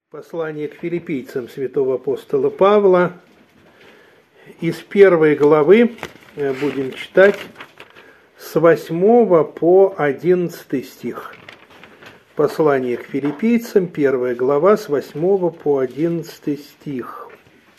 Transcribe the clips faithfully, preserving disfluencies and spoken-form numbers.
Послание к филиппийцам святого апостола Павла. Из первой главы будем читать с восьмого по одиннадцатый стих. Послание к филиппийцам, первая глава, с восьмого по одиннадцатый стих.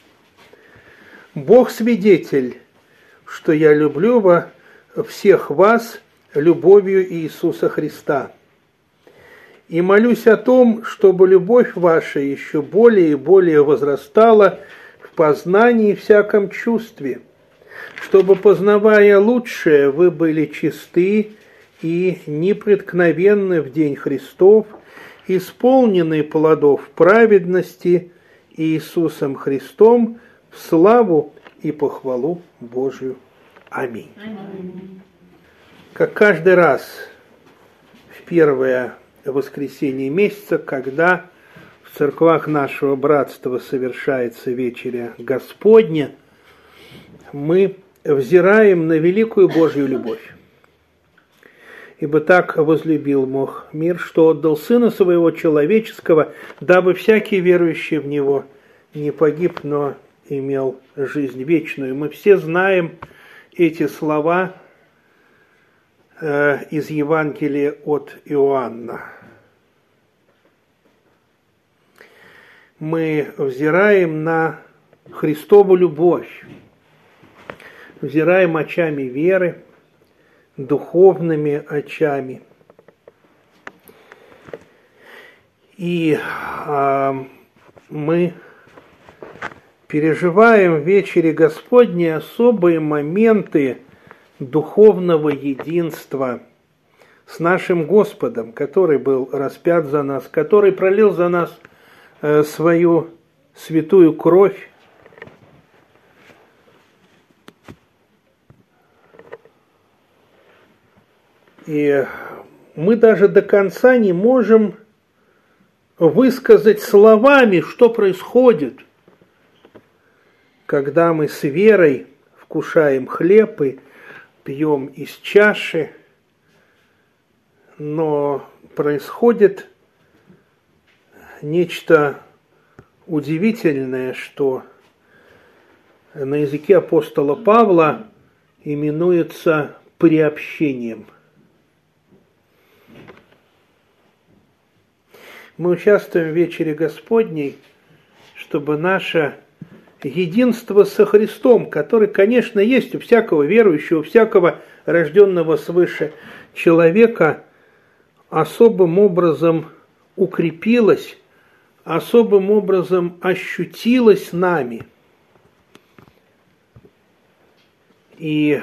«Бог свидетель, что я люблю во всех вас любовью Иисуса Христа. И молюсь о том, чтобы любовь ваша еще более и более возрастала в познании и всяком чувстве, чтобы, познавая лучшее, вы были чисты и непреткновенны в день Христов, исполненные плодов праведности Иисусом Христом в славу и похвалу Божию. Аминь». Аминь. Как каждый раз в первое воскресенье месяца, когда в церквах нашего братства совершается вечеря Господня, мы взираем на великую Божью любовь. Ибо так возлюбил Бог мир, что отдал Сына Своего Человеческого, дабы всякий верующий в Него не погиб, но имел жизнь вечную. Мы все знаем эти слова э, из Евангелия от Иоанна. Мы взираем на Христову любовь, взираем очами веры, духовными очами. И а, мы переживаем в вечере Господней особые моменты духовного единства с нашим Господом, который был распят за нас, который пролил за нас свою святую кровь. И мы даже до конца не можем высказать словами, что происходит, когда мы с верой вкушаем хлеб и пьем из чаши, но происходит нечто удивительное, что на языке апостола Павла именуется приобщением. Мы участвуем в вечере Господней, чтобы наше единство со Христом, который, конечно, есть у всякого верующего, у всякого рожденного свыше человека, особым образом укрепилось, особым образом ощутилось нами. И,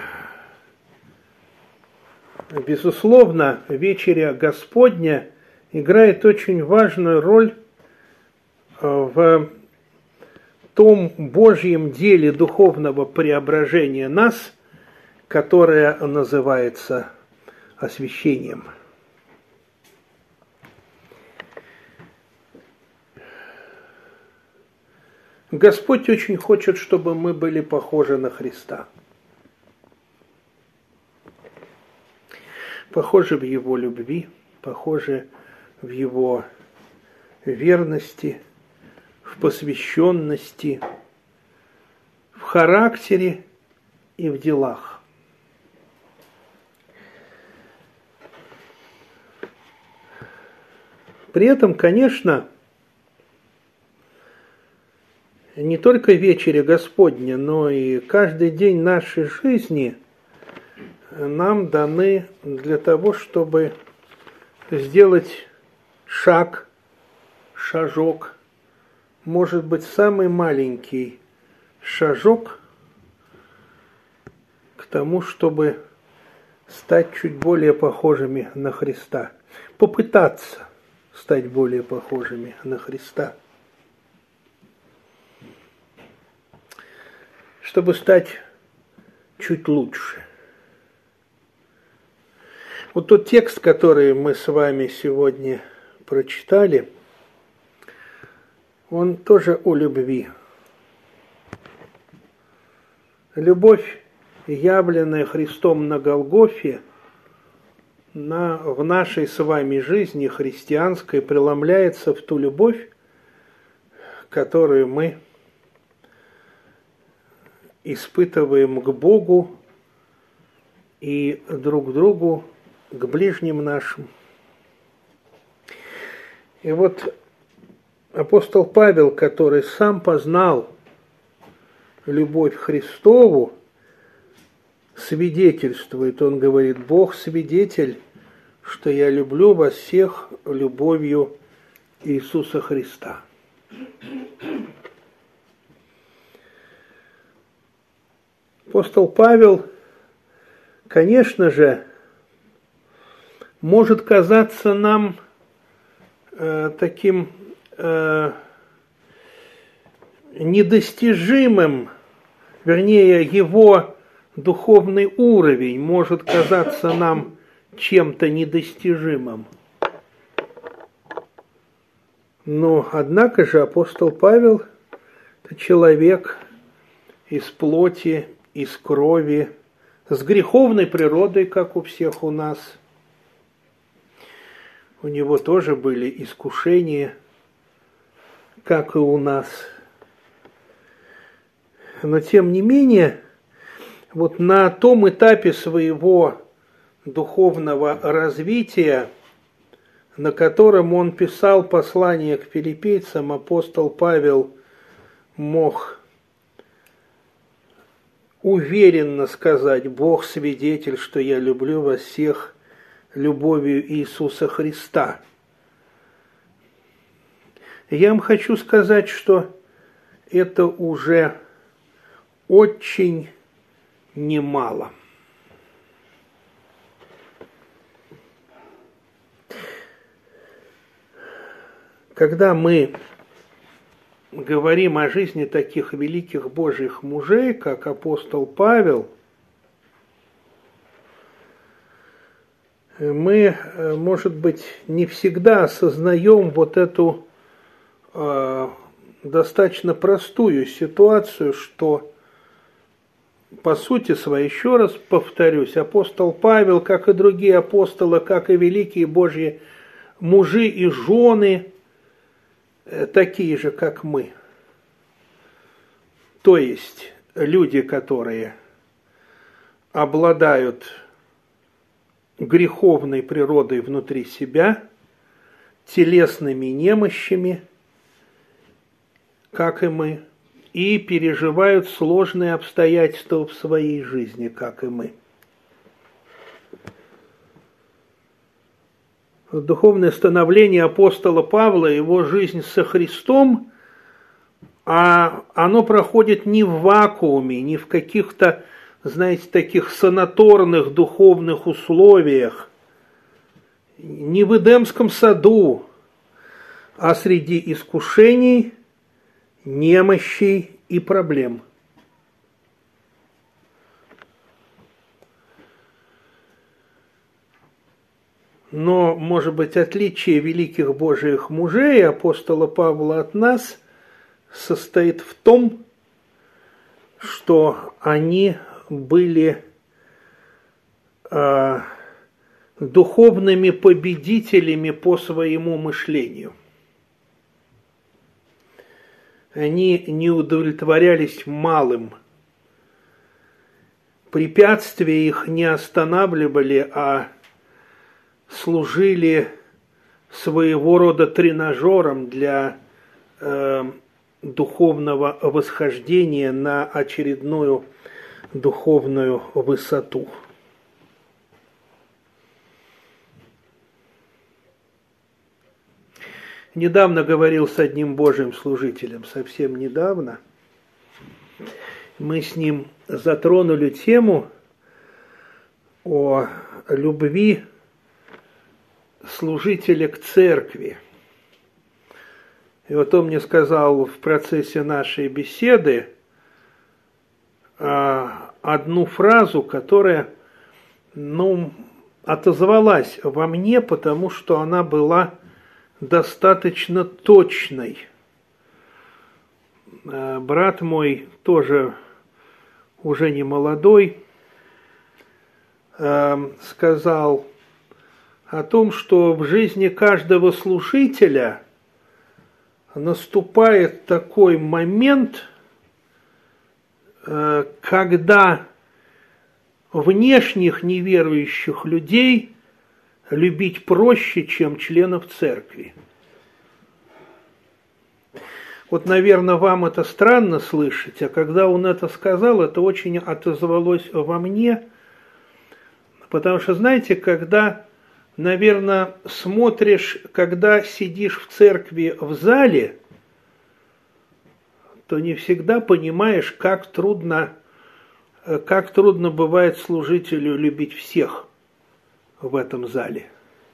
безусловно, вечеря Господня играет очень важную роль в том Божьем деле духовного преображения нас, которое называется освящением. Господь очень хочет, чтобы мы были похожи на Христа. Похожи в Его любви, похожи в Его верности, в посвященности, в характере и в делах. При этом, конечно, не только вечеря Господня, но и каждый день нашей жизни нам даны для того, чтобы сделать шаг, шажок, может быть, самый маленький шажок к тому, чтобы стать чуть более похожими на Христа. Попытаться стать более похожими на Христа. Чтобы стать чуть лучше. Вот тот текст, который мы с вами сегодня прочитали, он тоже о любви. Любовь, явленная Христом на Голгофе, на, в нашей с вами жизни христианской преломляется в ту любовь, которую мы испытываем к Богу и друг другу, к ближним нашим. И вот апостол Павел, который сам познал любовь Христову, свидетельствует, он говорит: Бог свидетель, что я люблю вас всех любовью Иисуса Христа. Апостол Павел, конечно же, может казаться нам э, таким э, недостижимым, вернее, его духовный уровень может казаться нам чем-то недостижимым. Но, однако же, апостол Павел – это человек из плоти, из крови, с греховной природой, как у всех у нас. У него тоже были искушения, как и у нас. Но, тем не менее, вот на том этапе своего духовного развития, на котором он писал послание к филиппийцам, апостол Павел мог уверенно сказать: Бог свидетель, что я люблю вас всех любовью Иисуса Христа. Я вам хочу сказать, что это уже очень немало. Когда мы говорим о жизни таких великих Божьих мужей, как апостол Павел, мы, может быть, не всегда осознаем вот эту э, достаточно простую ситуацию, что, по сути своей, еще раз повторюсь, апостол Павел, как и другие апостолы, как и великие Божьи мужи и жены, такие же, как мы. То есть люди, которые обладают греховной природой внутри себя, телесными немощами, как и мы, и переживают сложные обстоятельства в своей жизни, как и мы. Духовное становление апостола Павла, его жизнь со Христом, а оно проходит не в вакууме, не в каких-то, знаете, таких санаторных духовных условиях, не в Эдемском саду, а среди искушений, немощей и проблем. Но, может быть, отличие великих Божьих мужей, апостола Павла, от нас состоит в том, что они были э, духовными победителями по своему мышлению. Они не удовлетворялись малым. Препятствия их не останавливали, а служили своего рода тренажером для э, духовного восхождения на очередную духовную высоту. Недавно говорил с одним Божьим служителем, совсем недавно. Мы с ним затронули тему о любви служителя к церкви. И вот он мне сказал в процессе нашей беседы одну фразу, которая, ну, отозвалась во мне, потому что она была достаточно точной. Брат мой, тоже уже не молодой, сказал о том, что в жизни каждого служителя наступает такой момент, когда внешних неверующих людей любить проще, чем членов церкви. Вот, наверное, вам это странно слышать, а когда он это сказал, это очень отозвалось во мне, потому что, знаете, когда, наверное, смотришь, когда сидишь в церкви в зале, то не всегда понимаешь, как трудно, как трудно бывает служителю любить всех в этом зале.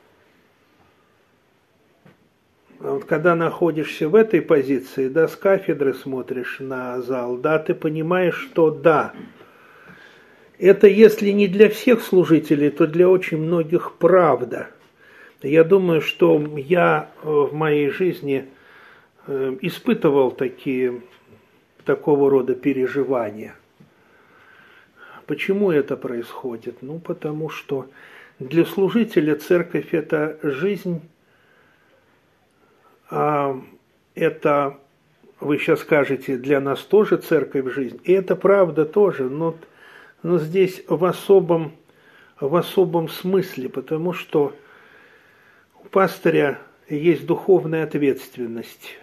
А вот когда находишься в этой позиции, да, с кафедры смотришь на зал, да, ты понимаешь, что да, это если не для всех служителей, то для очень многих правда. Я думаю, что я в моей жизни испытывал такие, такого рода переживания. Почему это происходит? Ну, потому что для служителя церковь – это жизнь, а это, вы сейчас скажете, для нас тоже церковь жизнь. И это правда тоже, но, но здесь в особом, в особом смысле, потому что у пастыря есть духовная ответственность.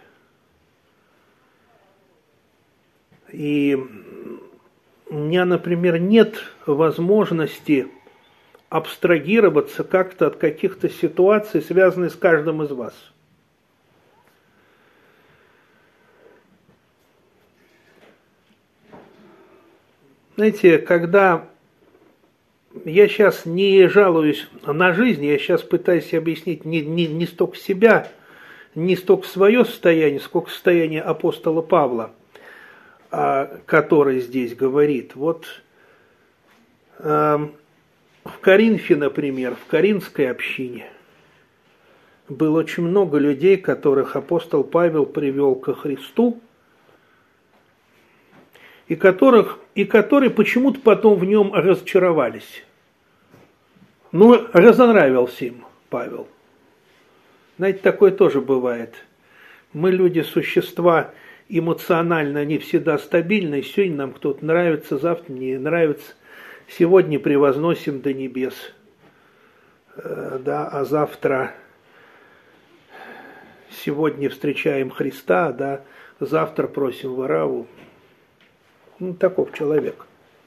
И у меня, например, нет возможности абстрагироваться как-то от каких-то ситуаций, связанных с каждым из вас. Знаете, когда я сейчас не жалуюсь на жизнь, я сейчас пытаюсь объяснить не, не, не столько себя, не столько свое состояние, сколько состояние апостола Павла, который здесь говорит. Вот э, в Коринфе, например, в Коринфской общине было очень много людей, которых апостол Павел привел ко Христу, и, которых, и которые почему-то потом в нем разочаровались. Ну, разонравился им Павел. Знаете, такое тоже бывает. Мы люди, существа эмоционально не всегда стабильны. Сегодня нам кто-то нравится, завтра не нравится. Сегодня превозносим до небес. Да, а завтра сегодня встречаем Христа, да, завтра просим вораву. Ну, таков человек.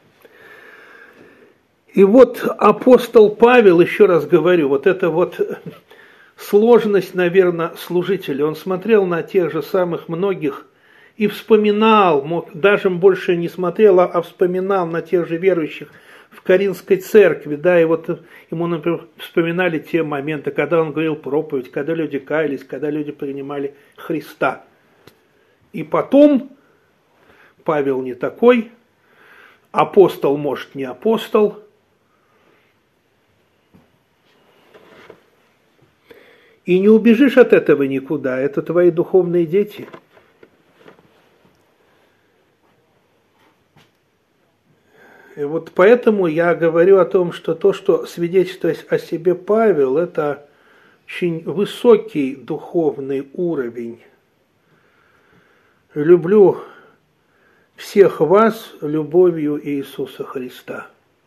И вот апостол Павел, еще раз говорю, вот это вот сложность, наверное, служителя. Он смотрел на тех же самых многих и вспоминал, мог, даже больше не смотрел, а вспоминал на тех же верующих в Коринфской церкви, да, и вот ему, например, вспоминали те моменты, когда он говорил проповедь, когда люди каялись, когда люди принимали Христа. И потом Павел не такой, апостол, может, не апостол. И не убежишь от этого никуда, это твои духовные дети. И вот поэтому я говорю о том, что то, что свидетельствует о себе Павел, это очень высокий духовный уровень. Люблю всех вас любовью Иисуса Христа.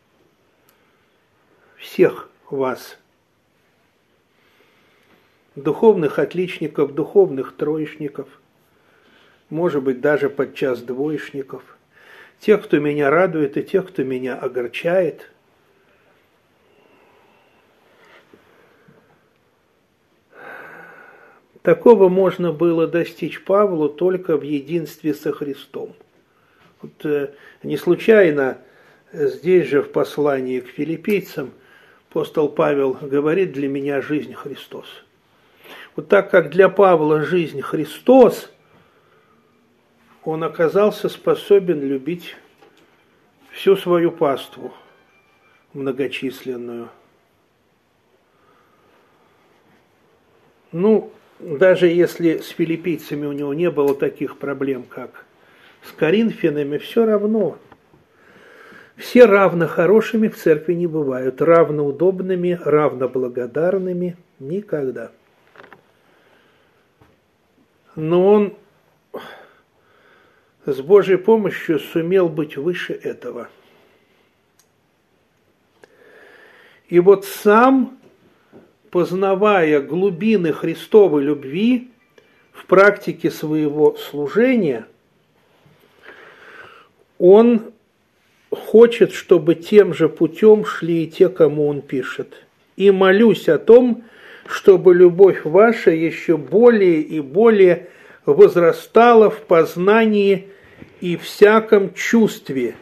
Всех вас. Духовных отличников, духовных троечников, может быть, даже подчас двоечников. Тех, кто меня радует, и тех, кто меня огорчает. Такого можно было достичь Павлу только в единстве со Христом. Вот, э, не случайно здесь же в послании к филиппийцам апостол Павел говорит: для меня жизнь Христос. Вот так как для Павла жизнь Христос, он оказался способен любить всю свою паству многочисленную. Ну, даже если с филиппийцами у него не было таких проблем, как с коринфянами, все равно. Все равно хорошими в церкви не бывают, равно удобными, равно благодарными никогда. но он с Божьей помощью сумел быть выше этого. И вот сам, познавая глубины Христовой любви в практике своего служения, он хочет, чтобы тем же путем шли и те, кому он пишет. И молюсь о том, чтобы любовь ваша еще более и более возрастала в познании и всяком чувстве.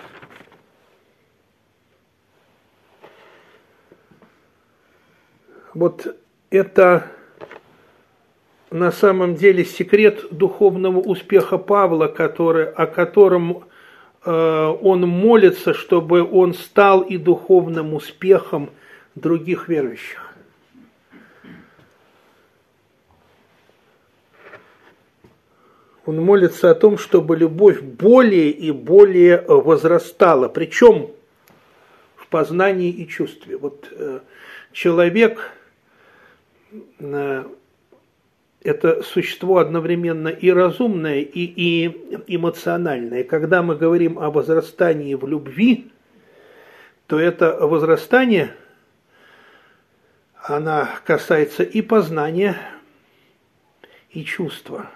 Вот это на самом деле секрет духовного успеха Павла, который, о котором э, он молится, чтобы он стал и духовным успехом других верующих. Он молится о том, чтобы любовь более и более возрастала, причем в познании и чувстве. Вот э, человек э, это существо одновременно и разумное, и, и эмоциональное. И когда мы говорим о возрастании в любви, то это возрастание, оно касается и познания, и чувства.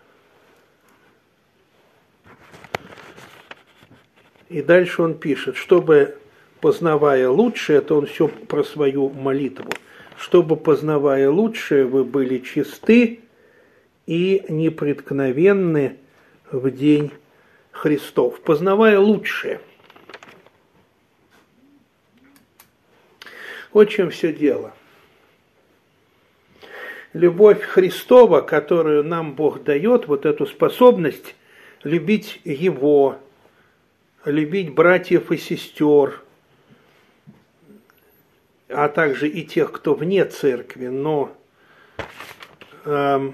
И дальше он пишет, чтобы, познавая лучшее, это он все про свою молитву, чтобы, познавая лучшее, вы были чисты и непреткновенны в день Христов. Познавая лучшее. Вот в чем все дело. Любовь Христова, которую нам Бог дает, вот эту способность любить Его, любить братьев и сестер, а также и тех, кто вне церкви, но э,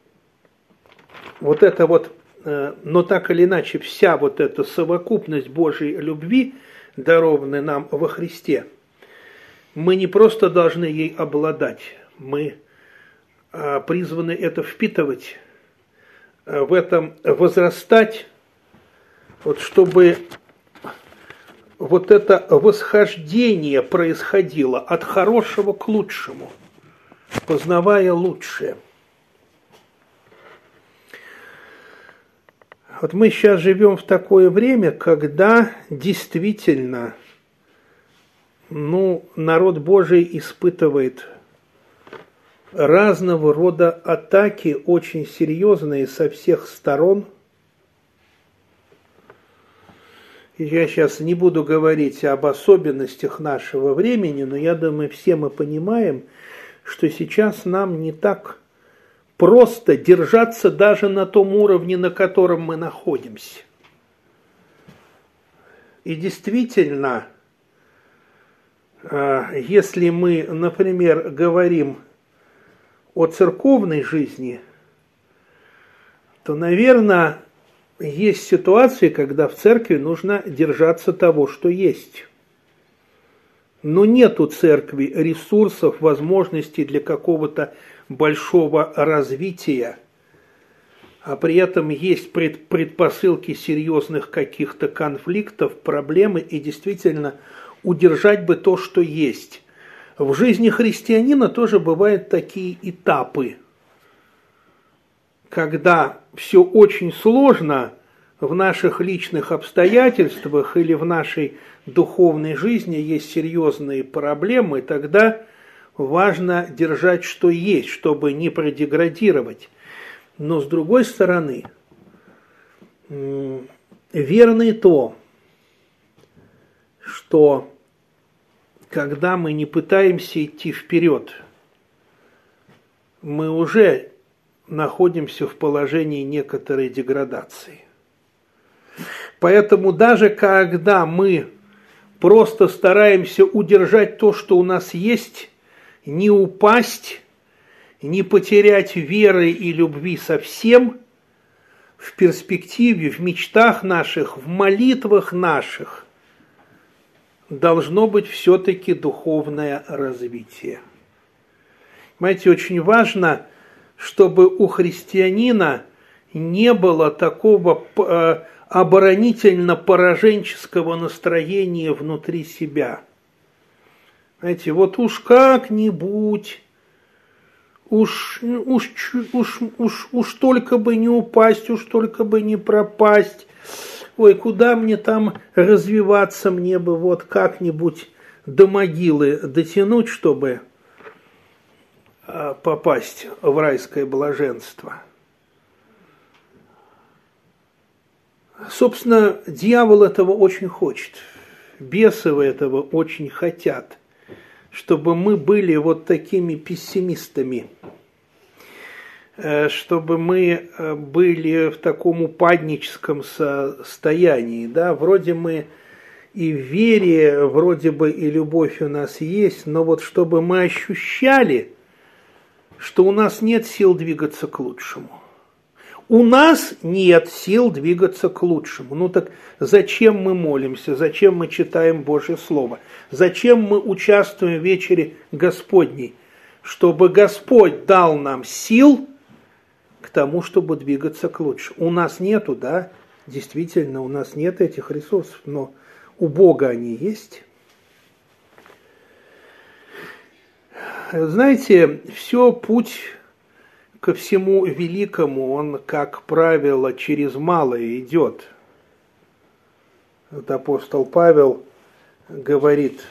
вот это вот, э, но так или иначе вся вот эта совокупность Божьей любви, дарованная нам во Христе, мы не просто должны ей обладать, мы э, призваны это впитывать, э, в этом возрастать, вот чтобы вот это восхождение происходило от хорошего к лучшему, познавая лучшее. Вот мы сейчас живем в такое время, когда действительно, ну, народ Божий испытывает разного рода атаки, очень серьезные со всех сторон. Я сейчас не буду говорить об особенностях нашего времени, но я думаю, все мы понимаем, что сейчас нам не так просто держаться даже на том уровне, на котором мы находимся. И действительно, если мы, например, говорим о церковной жизни, то, наверное, есть ситуации, когда в церкви нужно держаться того, что есть. Но нет у церкви ресурсов, возможностей для какого-то большого развития, а при этом есть предпосылки серьезных каких-то конфликтов, проблемы, и действительно удержать бы то, что есть. В жизни христианина тоже бывают такие этапы, когда все очень сложно в наших личных обстоятельствах или в нашей духовной жизни, есть серьезные проблемы, тогда важно держать, что есть, чтобы не продеградировать. Но с другой стороны, верно и то, что когда мы не пытаемся идти вперед, мы уже находимся в положении некоторой деградации. Поэтому даже когда мы просто стараемся удержать то, что у нас есть, не упасть, не потерять веры и любви совсем, в перспективе, в мечтах наших, в молитвах наших должно быть все-таки духовное развитие. Понимаете, очень важно, чтобы у христианина не было такого оборонительно-пораженческого настроения внутри себя. Знаете, вот уж как-нибудь, уж, уж, уж, уж, уж только бы не упасть, уж только бы не пропасть. Ой, куда мне там развиваться, мне бы вот как-нибудь до могилы дотянуть, чтобы попасть в райское блаженство. Собственно, дьявол этого очень хочет, бесы этого очень хотят, чтобы мы были вот такими пессимистами, чтобы мы были в таком упадническом состоянии, да, вроде мы и в вере, вроде бы и любовь у нас есть, но вот чтобы мы ощущали, что у нас нет сил двигаться к лучшему. У нас нет сил двигаться к лучшему. Ну так зачем мы молимся, зачем мы читаем Божье Слово, зачем мы участвуем в вечере Господней? Чтобы Господь дал нам сил к тому, чтобы двигаться к лучшему. У нас нету, да, действительно, у нас нет этих ресурсов, но у Бога они есть. Знаете, все путь ко всему великому, он, как правило, через малое идет. Вот апостол Павел говорит,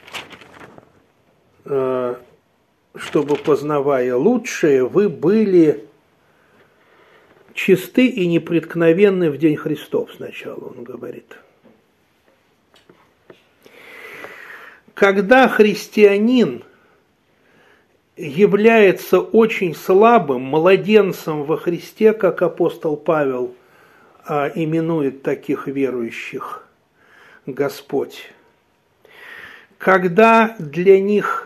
чтобы, познавая лучшее, вы были чисты и непреткновенны в день Христов, сначала он говорит. Когда христианин является очень слабым, младенцем во Христе, как апостол Павел а, именует таких верующих Господь, когда для них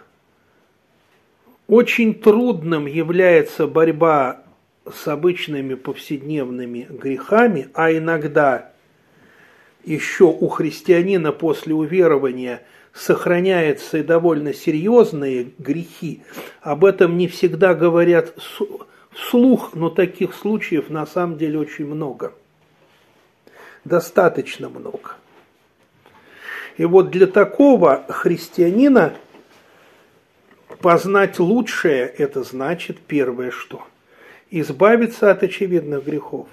очень трудным является борьба с обычными повседневными грехами, а иногда еще у христианина после уверования сохраняются и довольно серьезные грехи, об этом не всегда говорят вслух, но таких случаев на самом деле очень много. Достаточно много. И вот для такого христианина познать лучшее, это значит первое что? Избавиться от очевидных грехов.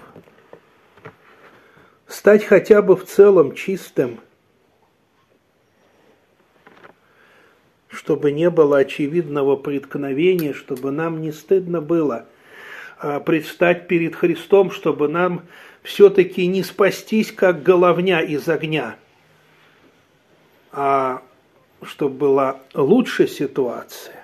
Стать хотя бы в целом чистым, чтобы не было очевидного преткновения, чтобы нам не стыдно было предстать перед Христом, чтобы нам все-таки не спастись, как головня из огня, а чтобы была лучшая ситуация.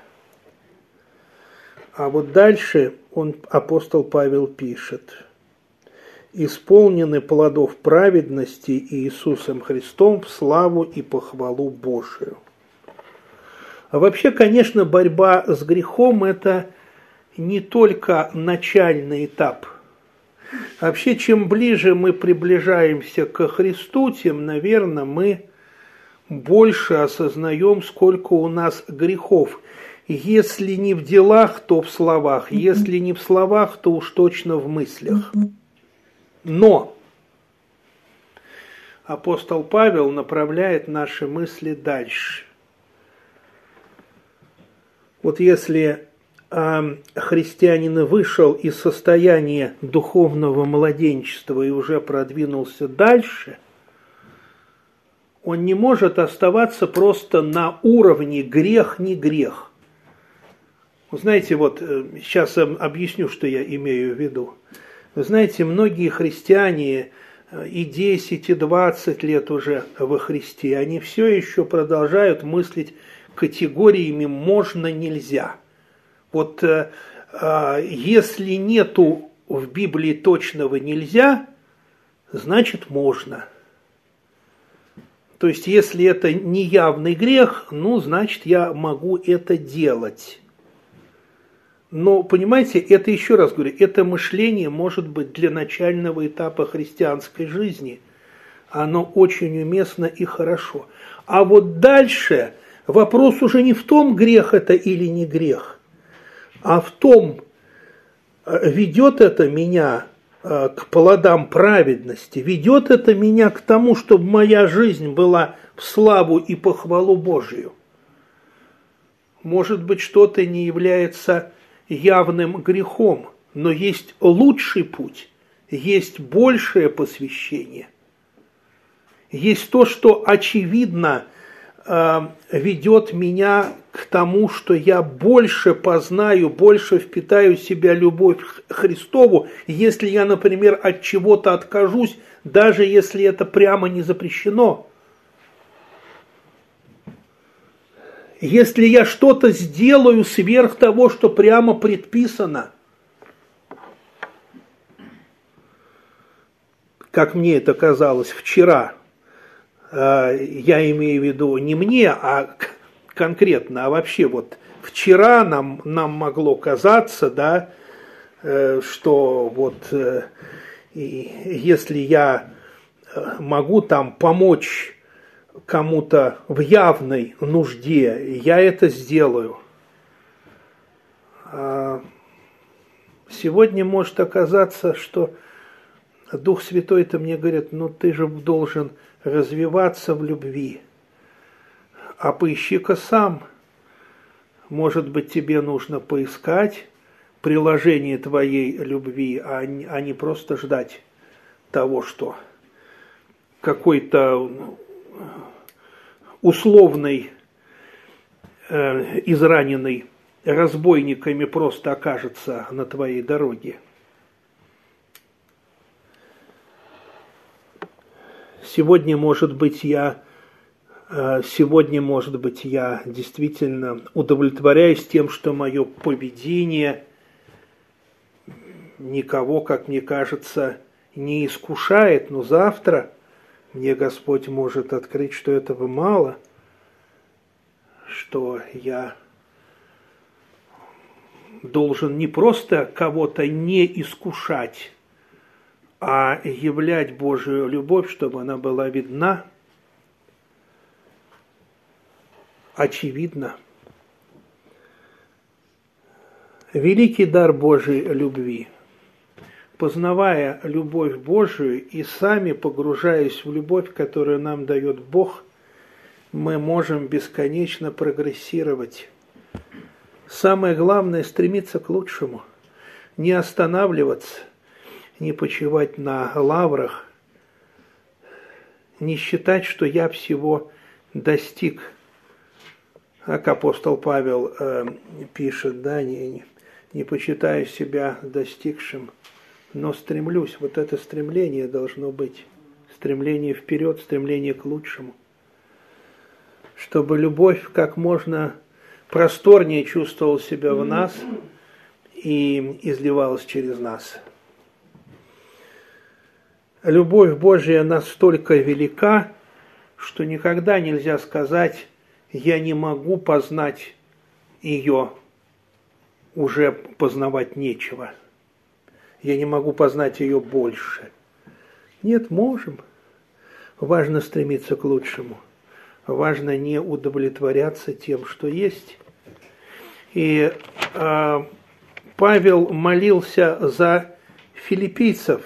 А вот дальше он, апостол Павел пишет: «Исполнены плодов праведности Иисусом Христом в славу и похвалу Божию». А вообще, конечно, борьба с грехом – это не только начальный этап. Вообще, чем ближе мы приближаемся ко Христу, тем, наверное, мы больше осознаем, сколько у нас грехов. Если не в делах, то в словах. Если не в словах, то уж точно в мыслях. Но апостол Павел направляет наши мысли дальше. Вот если э, христианин вышел из состояния духовного младенчества и уже продвинулся дальше, он не может оставаться просто на уровне грех не грех. Вы знаете, вот сейчас объясню, что я имею в виду. Вы знаете, многие христиане и десять, и двадцать лет уже во Христе, они все еще продолжают мыслить категориями «можно», «нельзя». Вот э, э, если нету в Библии точного «нельзя», значит «можно». То есть, если это не явный грех, ну, значит, я могу это делать. Но, понимаете, это, еще раз говорю, это мышление может быть для начального этапа христианской жизни. Оно очень уместно и хорошо. А вот дальше вопрос уже не в том, грех это или не грех, а в том, ведет это меня к плодам праведности, ведет это меня к тому, чтобы моя жизнь была в славу и похвалу Божию. Может быть, что-то не является явным грехом, но есть лучший путь, есть большее посвящение. Есть то, что очевидно э, ведет меня к тому, что я больше познаю, больше впитаю в себя любовь к Христову, если я, например, от чего-то откажусь, даже если это прямо не запрещено. Если я что-то сделаю сверх того, что прямо предписано, как мне это казалось вчера, я имею в виду не мне, а конкретно, а вообще вот вчера нам, нам могло казаться, да, что вот если я могу там помочь кому-то в явной нужде, я это сделаю. Сегодня может оказаться, что Дух Святой-то мне говорит, ну ты же должен развиваться в любви. А поищи-ка сам. Может быть, тебе нужно поискать приложение твоей любви, а не просто ждать того, что какой-то условный, э, израненный разбойниками просто окажется на твоей дороге. Сегодня, может быть, я, сегодня, может быть, я действительно удовлетворяюсь тем, что мое поведение никого, как мне кажется, не искушает, но завтра мне Господь может открыть, что этого мало, что я должен не просто кого-то не искушать, а являть Божию любовь, чтобы она была видна, очевидна. Великий дар Божией любви. Познавая любовь Божию и сами погружаясь в любовь, которую нам дает Бог, мы можем бесконечно прогрессировать. Самое главное – стремиться к лучшему, не останавливаться, не почивать на лаврах, не считать, что я всего достиг. Как апостол Павел э, пишет, да, не, не почитаю себя достигшим, но стремлюсь. Вот это стремление должно быть. Стремление вперед, стремление к лучшему. Чтобы любовь как можно просторнее чувствовала себя в нас и изливалась через нас. Любовь Божья настолько велика, что никогда нельзя сказать, я не могу познать ее, уже познавать нечего. Я не могу познать ее больше. Нет, можем. Важно стремиться к лучшему. Важно не удовлетворяться тем, что есть. И э, Павел молился за филиппийцев.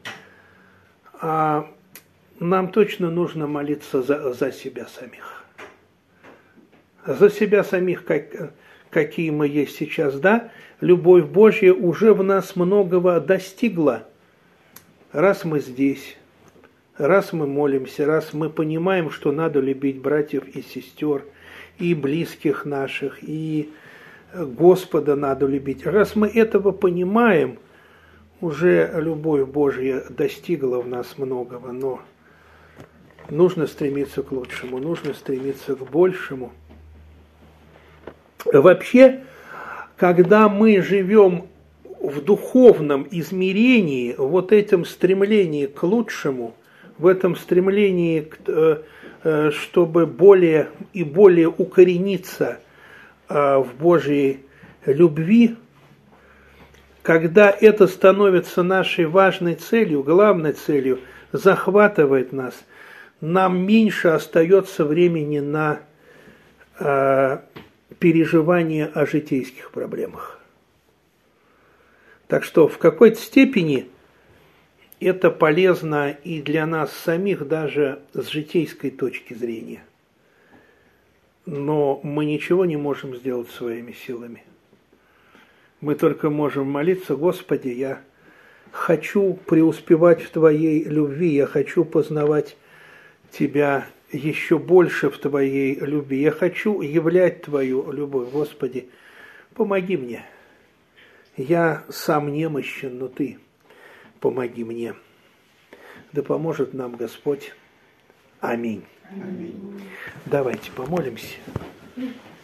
А нам точно нужно молиться за, за себя самих. За себя самих, как, какие мы есть сейчас, да? Любовь Божья уже в нас многого достигла. Раз мы здесь, раз мы молимся, раз мы понимаем, что надо любить братьев и сестер, и близких наших, и Господа надо любить. Раз мы этого понимаем, уже любовь Божья достигла в нас многого, но нужно стремиться к лучшему, нужно стремиться к большему. Вообще, когда мы живем в духовном измерении, вот этом стремлении к лучшему, в этом стремлении, чтобы более и более укорениться в Божьей любви, когда это становится нашей важной целью, главной целью, захватывает нас, нам меньше остается времени на э, переживание о житейских проблемах. Так что в какой-то степени это полезно и для нас самих даже с житейской точки зрения. Но мы ничего не можем сделать своими силами. Мы только можем молиться: Господи, я хочу преуспевать в Твоей любви, я хочу познавать Тебя еще больше в Твоей любви, я хочу являть Твою любовь. Господи, помоги мне. Я сам немощен, но Ты помоги мне. Да поможет нам Господь. Аминь. Аминь. Давайте помолимся.